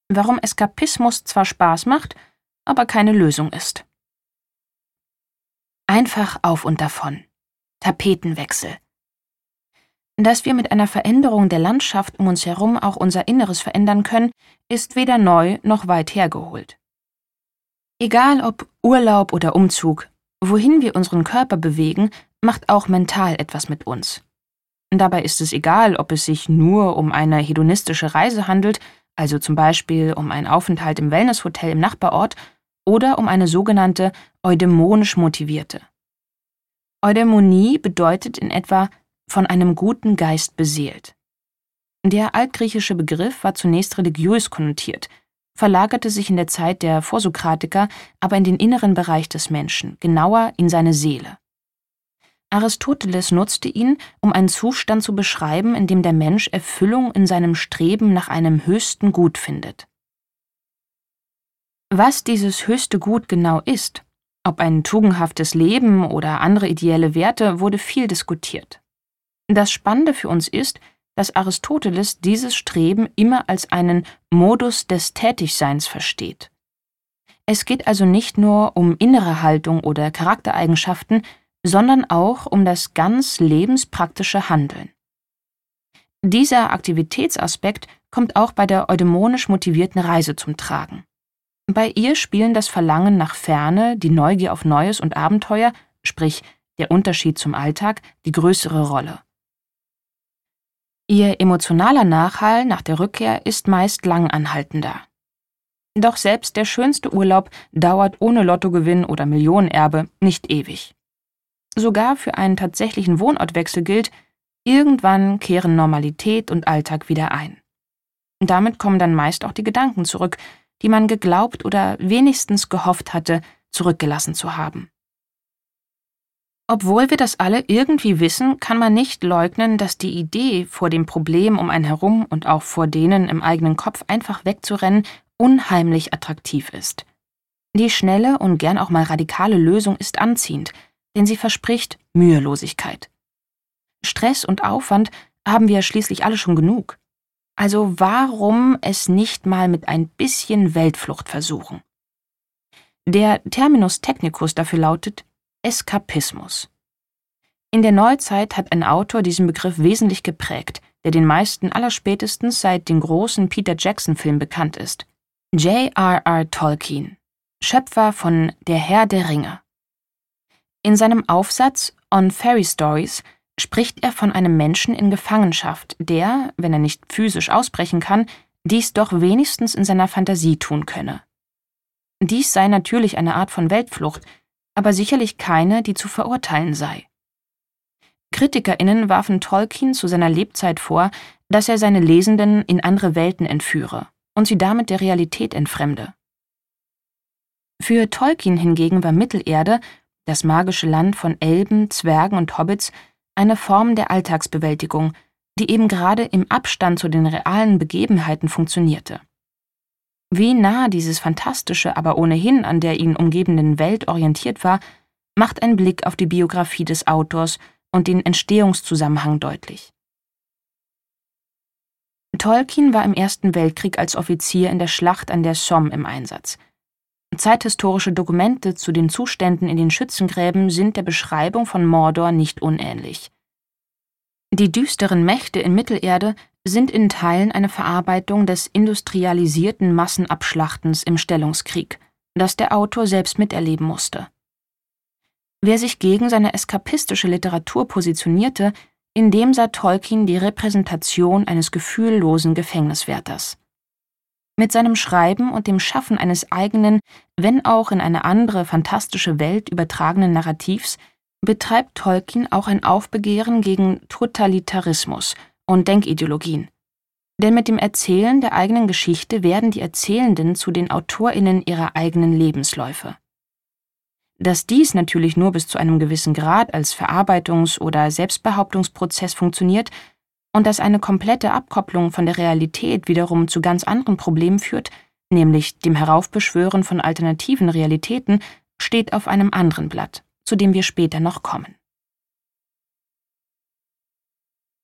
warum Eskapismus zwar Spaß macht, aber keine Lösung ist. Einfach auf und davon. Tapetenwechsel. Dass wir mit einer Veränderung der Landschaft um uns herum auch unser Inneres verändern können, ist weder neu noch weit hergeholt. Egal ob Urlaub oder Umzug, wohin wir unseren Körper bewegen, macht auch mental etwas mit uns. Dabei ist es egal, ob es sich nur um eine hedonistische Reise handelt, also zum Beispiel um einen Aufenthalt im Wellnesshotel im Nachbarort, oder um eine sogenannte eudaimonisch motivierte. Eudaimonie bedeutet in etwa von einem guten Geist beseelt. Der altgriechische Begriff war zunächst religiös konnotiert, verlagerte sich in der Zeit der Vorsokratiker aber in den inneren Bereich des Menschen, genauer in seine Seele. Aristoteles nutzte ihn, um einen Zustand zu beschreiben, in dem der Mensch Erfüllung in seinem Streben nach einem höchsten Gut findet. Was dieses höchste Gut genau ist, ob ein tugendhaftes Leben oder andere ideelle Werte, wurde viel diskutiert. Das Spannende für uns ist, dass Aristoteles dieses Streben immer als einen Modus des Tätigseins versteht. Es geht also nicht nur um innere Haltung oder Charaktereigenschaften, sondern auch um das ganz lebenspraktische Handeln. Dieser Aktivitätsaspekt kommt auch bei der eudaimonisch motivierten Reise zum Tragen. Bei ihr spielen das Verlangen nach Ferne, die Neugier auf Neues und Abenteuer, sprich der Unterschied zum Alltag, die größere Rolle. Ihr emotionaler Nachhall nach der Rückkehr ist meist langanhaltender. Doch selbst der schönste Urlaub dauert ohne Lottogewinn oder Millionenerbe nicht ewig. Sogar für einen tatsächlichen Wohnortwechsel gilt, irgendwann kehren Normalität und Alltag wieder ein. Damit kommen dann meist auch die Gedanken zurück, die man geglaubt oder wenigstens gehofft hatte, zurückgelassen zu haben. Obwohl wir das alle irgendwie wissen, kann man nicht leugnen, dass die Idee, vor dem Problem um einen herum und auch vor denen im eigenen Kopf einfach wegzurennen, unheimlich attraktiv ist. Die schnelle und gern auch mal radikale Lösung ist anziehend, denn sie verspricht Mühelosigkeit. Stress und Aufwand haben wir schließlich alle schon genug. Also warum es nicht mal mit ein bisschen Weltflucht versuchen? Der Terminus technicus dafür lautet Eskapismus. In der Neuzeit hat ein Autor diesen Begriff wesentlich geprägt, der den meisten allerspätestens seit dem großen Peter Jackson-Film bekannt ist. J.R.R. Tolkien, Schöpfer von Der Herr der Ringe. In seinem Aufsatz On Fairy Stories spricht er von einem Menschen in Gefangenschaft, der, wenn er nicht physisch ausbrechen kann, dies doch wenigstens in seiner Fantasie tun könne. Dies sei natürlich eine Art von Weltflucht, aber sicherlich keine, die zu verurteilen sei. KritikerInnen warfen Tolkien zu seiner Lebzeit vor, dass er seine Lesenden in andere Welten entführe und sie damit der Realität entfremde. Für Tolkien hingegen war Mittelerde, das magische Land von Elben, Zwergen und Hobbits, eine Form der Alltagsbewältigung, die eben gerade im Abstand zu den realen Begebenheiten funktionierte. Wie nah dieses Fantastische aber ohnehin an der ihn umgebenden Welt orientiert war, macht ein Blick auf die Biografie des Autors und den Entstehungszusammenhang deutlich. Tolkien war im Ersten Weltkrieg als Offizier in der Schlacht an der Somme im Einsatz. Zeithistorische Dokumente zu den Zuständen in den Schützengräben sind der Beschreibung von Mordor nicht unähnlich. Die düsteren Mächte in Mittelerde sind in Teilen eine Verarbeitung des industrialisierten Massenabschlachtens im Stellungskrieg, das der Autor selbst miterleben musste. Wer sich gegen seine eskapistische Literatur positionierte, in dem sah Tolkien die Repräsentation eines gefühllosen Gefängniswärters. Mit seinem Schreiben und dem Schaffen eines eigenen, wenn auch in eine andere fantastische Welt übertragenen Narrativs, betreibt Tolkien auch ein Aufbegehren gegen Totalitarismus und Denkideologien. Denn mit dem Erzählen der eigenen Geschichte werden die Erzählenden zu den AutorInnen ihrer eigenen Lebensläufe. Dass dies natürlich nur bis zu einem gewissen Grad als Verarbeitungs- oder Selbstbehauptungsprozess funktioniert und dass eine komplette Abkopplung von der Realität wiederum zu ganz anderen Problemen führt, nämlich dem Heraufbeschwören von alternativen Realitäten, steht auf einem anderen Blatt, zu dem wir später noch kommen.